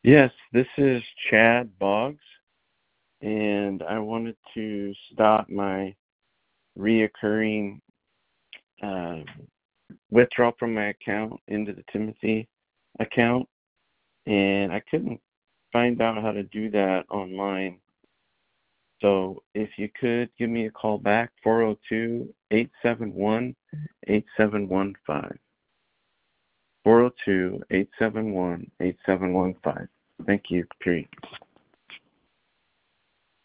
Yes, this is Chad Boggs, and I wanted to stop my reoccurring uh, withdrawal from my account into the Timothy account, and I couldn't find out how to do that online. So if you could give me a call back, 402-871-8715. 402-871-8715. Thank you. Period.